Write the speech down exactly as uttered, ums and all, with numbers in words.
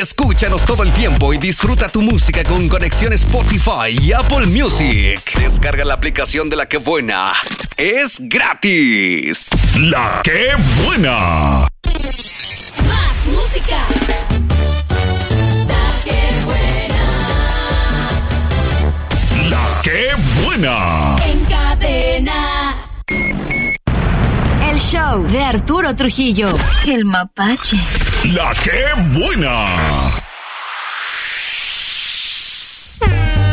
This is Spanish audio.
Escúchanos todo el tiempo y disfruta tu música con conexión Spotify y Apple Music. Descarga la aplicación de La Que Buena. Es gratis. La Que Buena. Más música. La Que Buena. La Que Buena. En cadena. El show de Arturo Trujillo. El Mapache. La Que Buena.